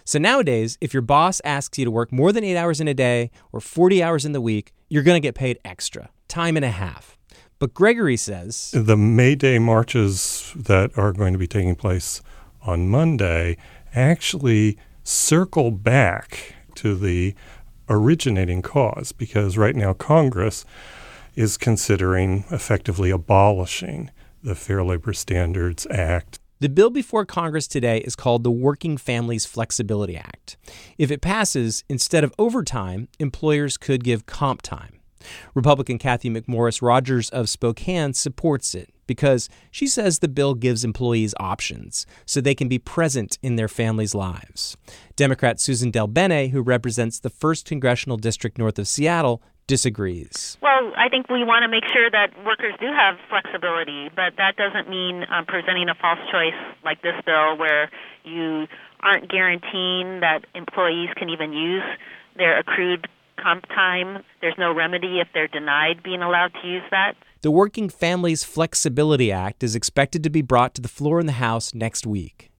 So nowadays, if your boss asks you to work more than 8 hours in a day or 40 hours in the week, you're going to get paid extra, time and a half. But Gregory says the May Day marches that are going to be taking place on Monday actually circle back to the originating cause, because right now Congress is considering effectively abolishing the Fair Labor Standards Act. the bill before Congress today is called the Working Families Flexibility Act. If it passes, instead of overtime, employers could give comp time. Republican Kathy McMorris Rogers of Spokane supports it because she says the bill gives employees options so they can be present in their families' lives. Democrat Susan Del Bene, who represents the 1st Congressional District north of Seattle, disagrees. Well, I think we want to make sure that workers do have flexibility, but that doesn't mean presenting a false choice like this bill where you aren't guaranteeing that employees can even use their accrued comp time. There's no remedy if they're denied being allowed to use that. The Working Families Flexibility Act is expected to be brought to the floor in the House next week.